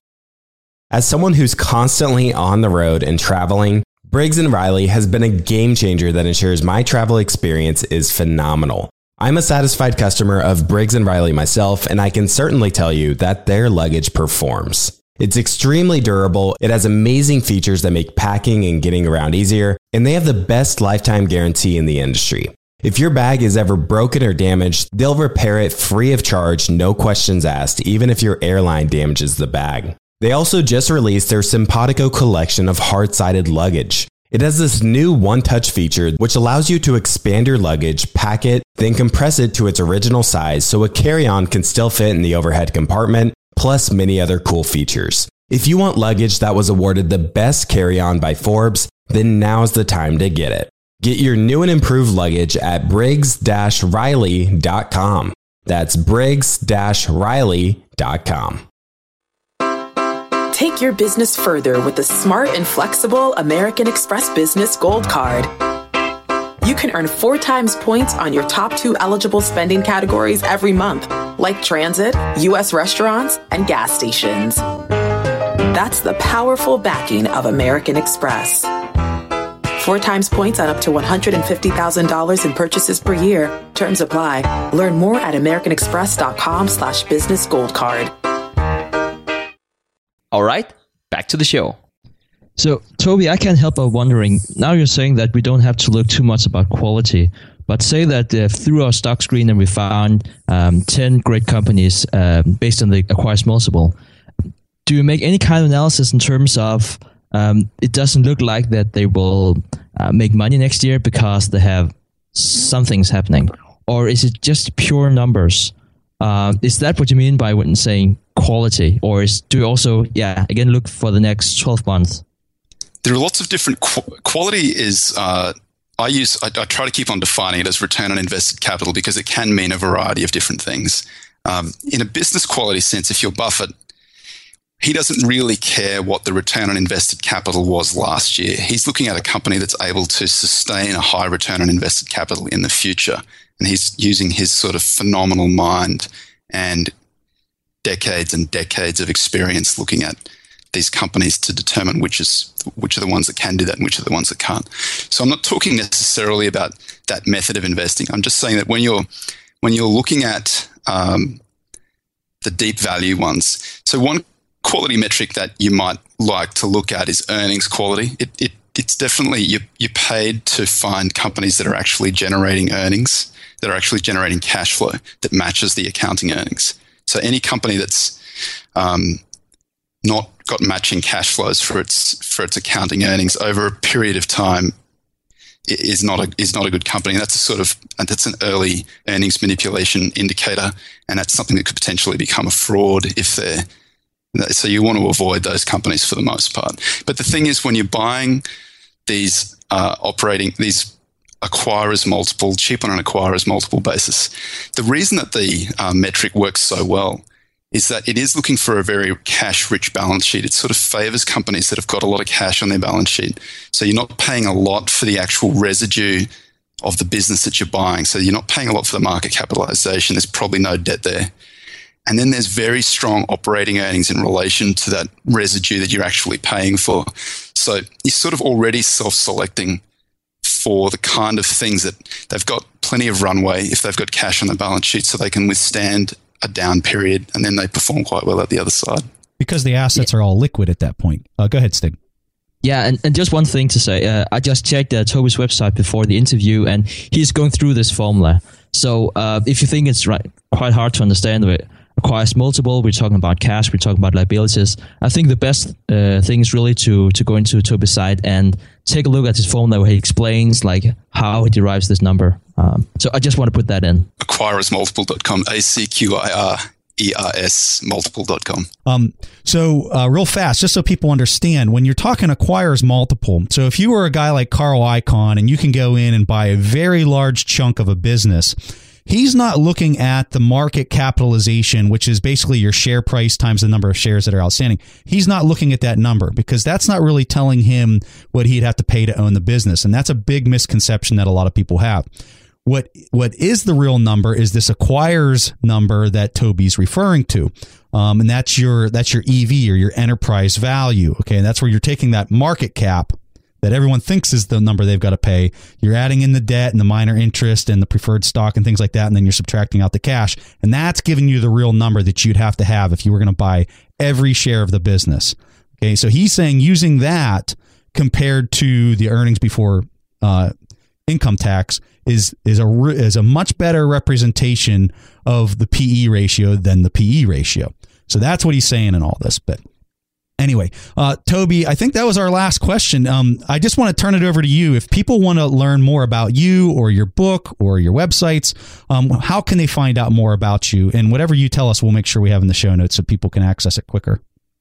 As someone who's constantly on the road and traveling, Briggs and Riley has been a game changer that ensures my travel experience is phenomenal. I'm a satisfied customer of Briggs and Riley myself, and I can certainly tell you that their luggage performs. It's extremely durable, it has amazing features that make packing and getting around easier, and they have the best lifetime guarantee in the industry. If your bag is ever broken or damaged, they'll repair it free of charge, no questions asked, even if your airline damages the bag. They also just released their Simpatico collection of hard-sided luggage. It has this new one-touch feature which allows you to expand your luggage, pack it, then compress it to its original size so a carry-on can still fit in the overhead compartment, plus many other cool features. If you want luggage that was awarded the best carry-on by Forbes, then now's the time to get it. Get your new and improved luggage at briggs dash riley dot com. That's briggs dash riley dot com. Take your business further with the smart and flexible American Express Business Gold Card. You can earn four times points on your top two eligible spending categories every month, like transit, U S restaurants, and gas stations. That's the powerful backing of American Express. Four times points on up to one hundred fifty thousand dollars in purchases per year. Terms apply. Learn more at americanexpress.com slash business gold card. All right, back to the show. So, Toby, I can't help but wondering, now you're saying that we don't have to look too much about quality, but say that uh, through our stock screener we found um, ten great companies uh, based on the acquired multiple. Do you make any kind of analysis in terms of um, it doesn't look like that they will uh, make money next year because they have some things happening? Or is it just pure numbers? Uh, is that what you mean by when saying quality? Or is, do you also, yeah, again, look for the next twelve months? There are lots of different qu- quality is, uh, I use, I, I try to keep on defining it as return on invested capital because it can mean a variety of different things. Um, in a business quality sense, if you're Buffett, he doesn't really care what the return on invested capital was last year. He's looking at a company that's able to sustain a high return on invested capital in the future. And he's using his sort of phenomenal mind and decades and decades of experience looking at these companies to determine which is which are the ones that can do that and which are the ones that can't. So I'm not talking necessarily about that method of investing. I'm just saying that when you're when you're looking at um, the deep value ones, so one quality metric that you might like to look at is earnings quality. It, it it's definitely you you're paid to find companies that are actually generating earnings, that are actually generating cash flow that matches the accounting earnings. So any company that's um, not got matching cash flows for its for its accounting earnings over a period of time is not a is not a good company. And that's a sort of and that's an early earnings manipulation indicator, and that's something that could potentially become a fraud if they're. So you want to avoid those companies for the most part. But the thing is, when you're buying these uh, operating these acquirers multiple, cheap on an acquirers multiple basis, the reason that the uh, metric works so well is that it is looking for a very cash-rich balance sheet. It sort of favors companies that have got a lot of cash on their balance sheet. So you're not paying a lot for the actual residue of the business that you're buying. So you're not paying a lot for the market capitalization. There's probably no debt there. And then there's very strong operating earnings in relation to that residue that you're actually paying for. So you're sort of already self-selecting for the kind of things that they've got plenty of runway if they've got cash on the balance sheet, so they can withstand a down period, and then they perform quite well at the other side. Because the assets yeah. are all liquid at that point. Uh, go ahead, Stig. Yeah, and, and just one thing to say. Uh, I just checked uh, Toby's website before the interview, and he's going through this formula. So uh, if you think it's right, quite hard to understand it, requires multiple, we're talking about cash, we're talking about liabilities. I think the best uh, thing is really to to go into Toby's site and take a look at his formula where he explains like how he derives this number. Um, so I just want to put that in. acquirers multiple dot com, A C Q I R E R S multiple dot com. Um, so uh, real fast, just so people understand, when you're talking acquirers multiple, so if you were a guy like Carl Icahn and you can go in and buy a very large chunk of a business, he's not looking at the market capitalization, which is basically your share price times the number of shares that are outstanding. He's not looking at that number because that's not really telling him what he'd have to pay to own the business. And that's a big misconception that a lot of people have. What what is the real number is this acquirers number that Toby's referring to. Um, and that's your that's your E V or your enterprise value. Okay, and that's where you're taking that market cap that everyone thinks is the number they've got to pay. You're adding in the debt and the minor interest and the preferred stock and things like that, and then you're subtracting out the cash. And that's giving you the real number that you'd have to have if you were going to buy every share of the business. Okay, so he's saying using that compared to the earnings before uh, income tax is is a is a much better representation of the P E ratio than the P E ratio. So that's what he's saying in all this. But anyway, uh, Toby, I think that was our last question. Um, I just want to turn it over to you. If people want to learn more about you or your book or your websites, um, how can they find out more about you? And whatever you tell us, we'll make sure we have in the show notes so people can access it quicker.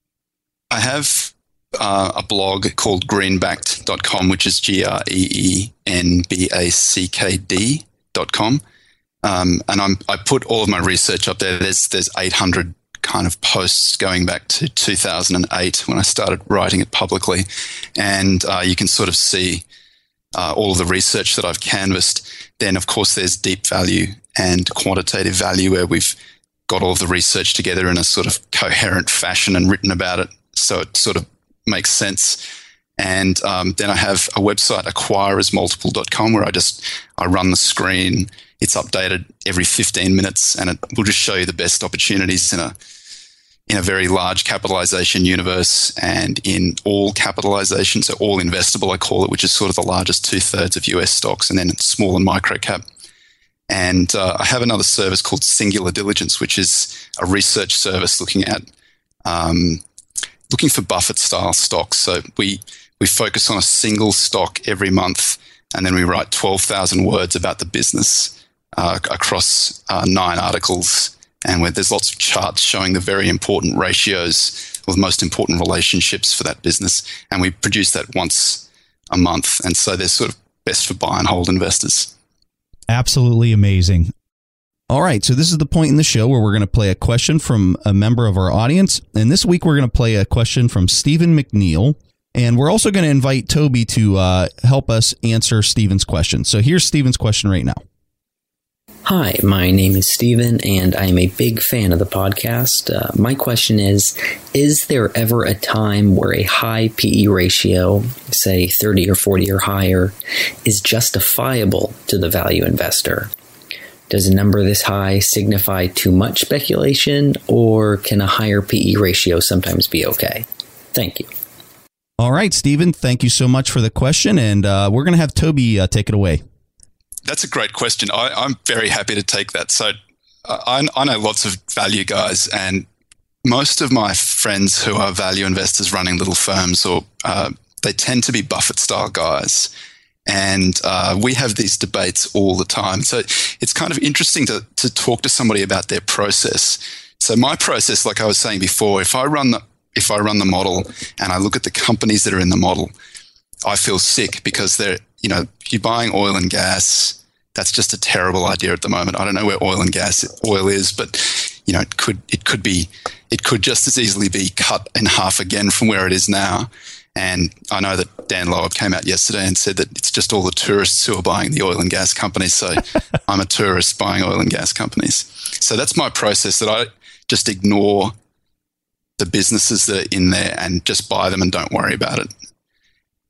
I have uh, a blog called greenbacked dot com, which is G R E E N B A C K D dot com. Um, and I'm, I put all of my research up there. There's, there's eight hundred kind of posts going back to two thousand eight when I started writing it publicly. And uh, you can sort of see uh, all of the research that I've canvassed. Then, of course, there's deep value and quantitative value, where we've got all of the research together in a sort of coherent fashion and written about it, so it sort of makes sense. And um, then I have a website, acquirers multiple dot com, where I just I run the screen. It's updated every fifteen minutes, and it will just show you the best opportunities in a in a very large capitalization universe and in all capitalization, so all investable, I call it, which is sort of the largest two-thirds of U S stocks, and then small and micro cap. And uh, I have another service called Singular Diligence, which is a research service looking at um, looking for Buffett-style stocks. So we we focus on a single stock every month, and then we write twelve thousand words about the business Uh, across uh, nine articles, and where there's lots of charts showing the very important ratios or the most important relationships for that business. And we produce that once a month. And so they're sort of best for buy and hold investors. Absolutely amazing. All right. So this is the point in the show where we're going to play a question from a member of our audience. And this week we're going to play a question from Stephen McNeil. And we're also going to invite Toby to uh, help us answer Stephen's question. So here's Stephen's question right now. Hi, my name is Steven, and I am a big fan of the podcast. Uh, my question is, is there ever a time where a high P E ratio, say thirty or forty or higher, is justifiable to the value investor? Does a number this high signify too much speculation, or can a higher P E ratio sometimes be okay? Thank you. All right, Steven, thank you so much for the question, and uh, we're going to have Toby uh, take it away. That's a great question. I, I'm very happy to take that. So uh, I, I know lots of value guys, and most of my friends who are value investors running little firms, or uh, they tend to be Buffett-style guys. And uh, we have these debates all the time. So it's kind of interesting to, to talk to somebody about their process. So my process, like I was saying before, if I run the if I run the model and I look at the companies that are in the model, I feel sick because they're, you know, if you're buying oil and gas, that's just a terrible idea at the moment. I don't know where oil and gas oil is, but you know, it could it could be it could just as easily be cut in half again from where it is now. And I know that Dan Loeb came out yesterday and said that it's just all the tourists who are buying the oil and gas companies. So I'm a tourist buying oil and gas companies. So that's my process, that I just ignore the businesses that are in there and just buy them and don't worry about it.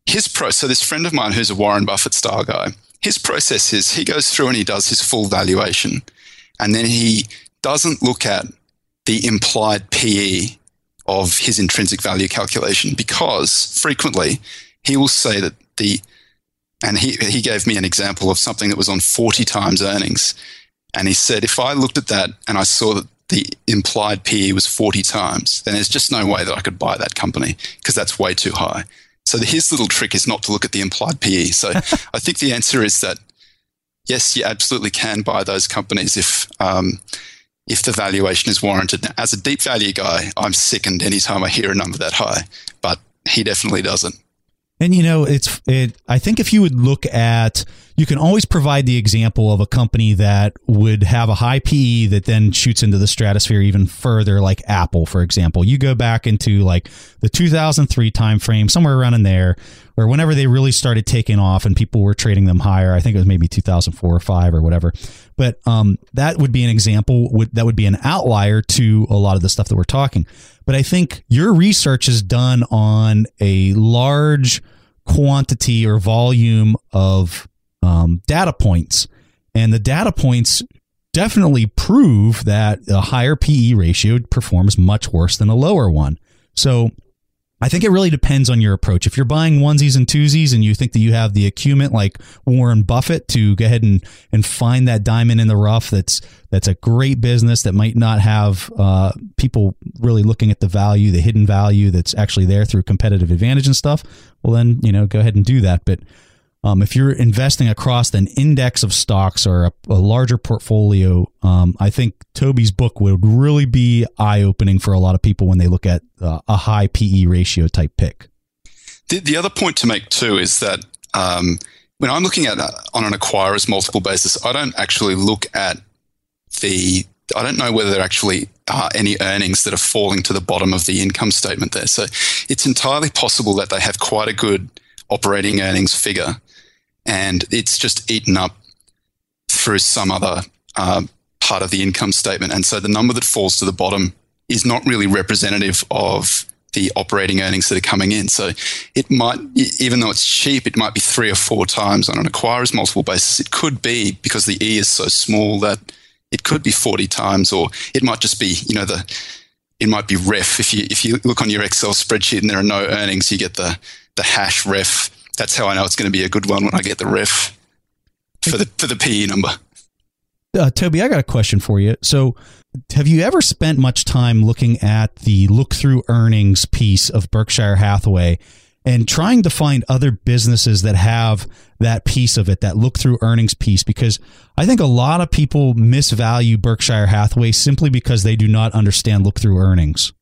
his pro, so this friend of mine who's a Warren Buffett style guy, his process is he goes through and he does his full valuation, and then he doesn't look at the implied P E of his intrinsic value calculation, because frequently he will say that the, and he, he gave me an example of something that was on forty times earnings. And he said, if I looked at that and I saw that the implied P E was forty times, then there's just no way that I could buy that company because that's way too high. So his little trick is not to look at the implied P E. So I think the answer is that, yes, you absolutely can buy those companies if um, if the valuation is warranted. Now, as a deep value guy, I'm sickened anytime I hear a number that high, but he definitely doesn't. And, you know, it's it. I think if you would look at, you can always provide the example of a company that would have a high P E that then shoots into the stratosphere even further, like Apple, for example. You go back into like the two thousand three timeframe, somewhere around in there, or whenever they really started taking off and people were trading them higher. I think it was maybe two thousand four or five or whatever. But um, that would be an example. Would, that would be an outlier to a lot of the stuff that we're talking. But I think your research is done on a large quantity or volume of um, data points. And the data points definitely prove that a higher P E ratio performs much worse than a lower one. So I think it really depends on your approach. If you're buying onesies and twosies and you think that you have the acumen like Warren Buffett to go ahead and, and find that diamond in the rough, that's that's a great business that might not have uh, people really looking at the value, the hidden value that's actually there through competitive advantage and stuff, well then, you know, go ahead and do that. But Um, if you're investing across an index of stocks or a, a larger portfolio, um, I think Toby's book would really be eye-opening for a lot of people when they look at uh, a high P E ratio type pick. The, the other point to make too is that um, when I'm looking at uh, on an acquirer's multiple basis, I don't actually look at the, I don't know whether there actually are any earnings that are falling to the bottom of the income statement there. So it's entirely possible that they have quite a good operating earnings figure, and it's just eaten up through some other uh, part of the income statement. And so the number that falls to the bottom is not really representative of the operating earnings that are coming in. So it might, even though it's cheap, it might be three or four times on an acquirer's multiple basis. It could be, because the E is so small, that it could be forty times, or it might just be, you know, the, it might be ref. If you, if you look on your Excel spreadsheet and there are no earnings, you get the, the hash ref. That's how I know it's going to be a good one, when I get the ref for the for the P E number. Uh, Toby, I got a question for you. So have you ever spent much time looking at the look-through earnings piece of Berkshire Hathaway and trying to find other businesses that have that piece of it, that look-through earnings piece? Because I think a lot of people misvalue Berkshire Hathaway simply because they do not understand look-through earnings.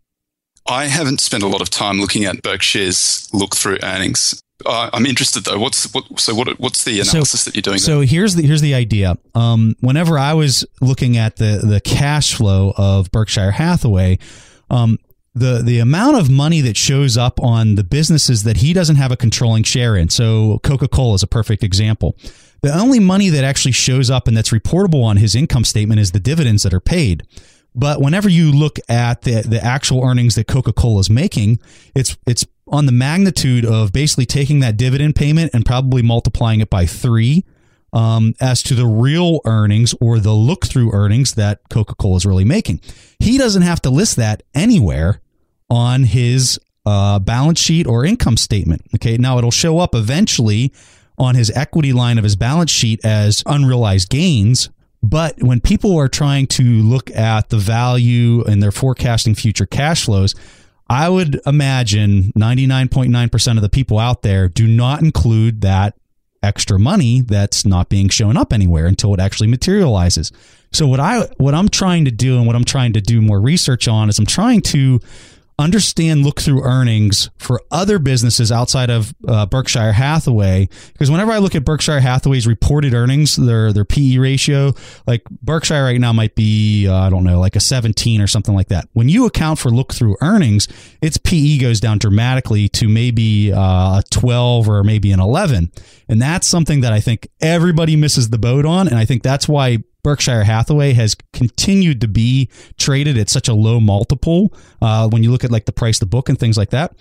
I haven't spent a lot of time looking at Berkshire's look-through earnings. Uh, I'm interested though. What's what, so? What what's the analysis so, that you're doing? So there? here's the here's the idea. Um, whenever I was looking at the the cash flow of Berkshire Hathaway, um, the the amount of money that shows up on the businesses that he doesn't have a controlling share in. So Coca-Cola is a perfect example. The only money that actually shows up and that's reportable on his income statement is the dividends that are paid. But whenever you look at the the actual earnings that Coca-Cola is making, it's it's on the magnitude of basically taking that dividend payment and probably multiplying it by three um, as to the real earnings or the look-through earnings that Coca-Cola is really making. He doesn't have to list that anywhere on his uh, balance sheet or income statement. Okay, now it'll show up eventually on his equity line of his balance sheet as unrealized gains. But when people are trying to look at the value and they're forecasting future cash flows, I would imagine ninety-nine point nine percent of the people out there do not include that extra money that's not being shown up anywhere until it actually materializes. So what I what I'm trying to do and what I'm trying to do more research on is I'm trying to understand look-through earnings for other businesses outside of uh, Berkshire Hathaway. Because whenever I look at Berkshire Hathaway's reported earnings, their their P E ratio, like Berkshire right now might be, uh, I don't know, like a seventeen or something like that. When you account for look-through earnings, its P E goes down dramatically to maybe uh, a twelve or maybe an eleven. And that's something that I think everybody misses the boat on. And I think that's why Berkshire Hathaway has continued to be traded at such a low multiple uh, when you look at like the price to book and things like that.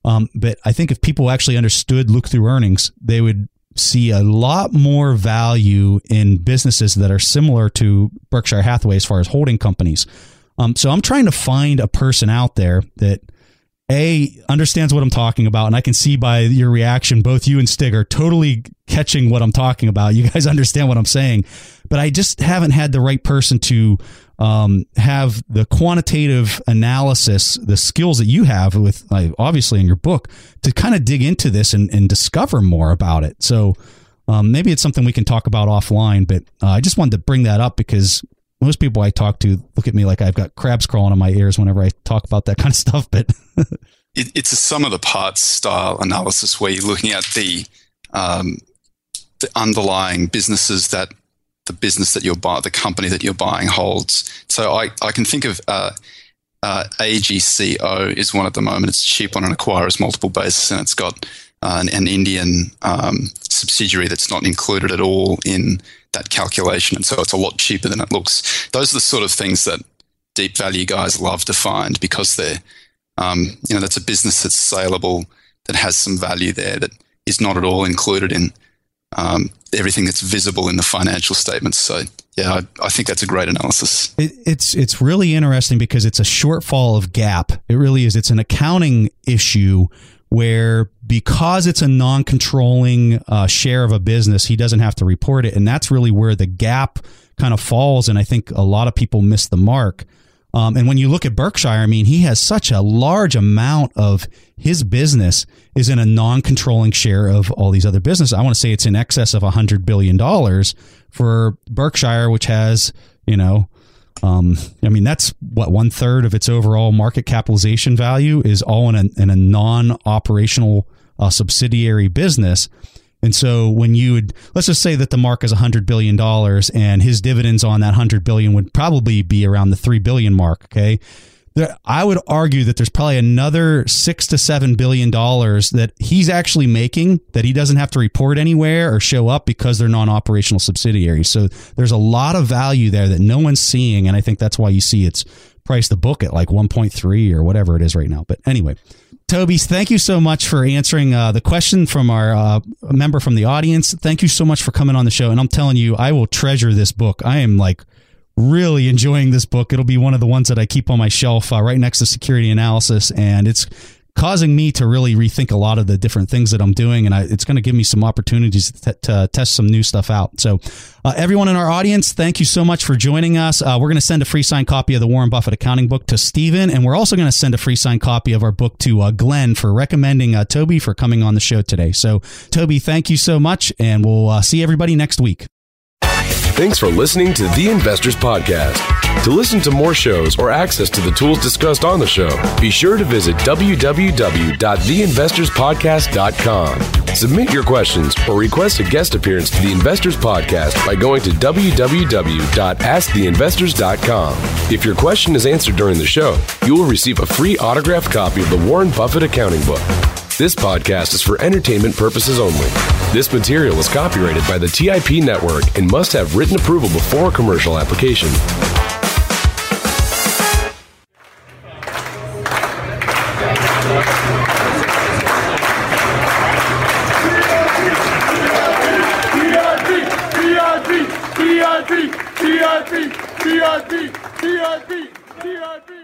Um, but I think if people actually understood look through earnings, they would see a lot more value in businesses that are similar to Berkshire Hathaway as far as holding companies. Um, so I'm trying to find a person out there that A, understands what I'm talking about. And I can see by your reaction, both you and Stig are totally catching what I'm talking about. You guys understand what I'm saying, but I just haven't had the right person to um, have the quantitative analysis, the skills that you have with uh, obviously in your book to kind of dig into this and, and discover more about it. So um, maybe it's something we can talk about offline, but uh, I just wanted to bring that up because most people I talk to look at me like I've got crabs crawling on my ears whenever I talk about that kind of stuff. But it, it's a sum of the parts style analysis where you're looking at the um, the underlying businesses that the business that you're buying, the company that you're buying holds. So I, I can think of uh, uh, A G C O is one at the moment. It's cheap on an acquirer's multiple basis, and it's got uh, an, an Indian um, subsidiary that's not included at all in that calculation, and so it's a lot cheaper than it looks. Those are the sort of things that deep value guys love to find because they're, um, you know, that's a business that's saleable, that has some value there, that is not at all included in um, everything that's visible in the financial statements. So, yeah, I, I think that's a great analysis. It, it's it's really interesting because it's a shortfall of GAAP. It really is. It's an accounting issue where because it's a non-controlling uh, share of a business, he doesn't have to report it. And that's really where the gap kind of falls. And I think a lot of people miss the mark. Um, and when you look at Berkshire, I mean, he has such a large amount of his business is in a non-controlling share of all these other businesses. I want to say it's in excess of one hundred billion dollars for Berkshire, which has, you know, Um, I mean, that's what one third of its overall market capitalization value is all in a, in a non-operational uh, subsidiary business. And so when you would, let's just say that the mark is one hundred billion dollars and his dividends on that one hundred billion dollars would probably be around the three billion dollars mark. Okay. There, I would argue that there's probably another six to seven billion dollars that he's actually making that he doesn't have to report anywhere or show up because they're non-operational subsidiaries. So there's a lot of value there that no one's seeing, and I think that's why you see it's priced the book at like one point three or whatever it is right now. But anyway, Toby, thank you so much for answering uh, the question from our uh, member from the audience. Thank you so much for coming on the show, and I'm telling you, I will treasure this book. I am like really enjoying this book. It'll be one of the ones that I keep on my shelf uh, right next to Security Analysis, and it's causing me to really rethink a lot of the different things that I'm doing, and I, it's going to give me some opportunities to, t- to test some new stuff out. So uh, everyone in our audience, thank you so much for joining us. Uh, we're going to send a free signed copy of the Warren Buffett Accounting Book to Stephen, and we're also going to send a free signed copy of our book to uh, Glenn for recommending uh, Toby for coming on the show today. So Toby, thank you so much, and we'll uh, see everybody next week. Thanks for listening to The Investors Podcast. To listen to more shows or access to the tools discussed on the show, be sure to visit w w w dot the investors podcast dot com. Submit your questions or request a guest appearance to The Investors Podcast by going to w w w dot ask the investors dot com. If your question is answered during the show, you will receive a free autographed copy of the Warren Buffett Accounting Book. This podcast is for entertainment purposes only. This material is copyrighted by the T I P Network and must have written approval before commercial application. T I P, T I P, T I P, T I P, T I P, T I P.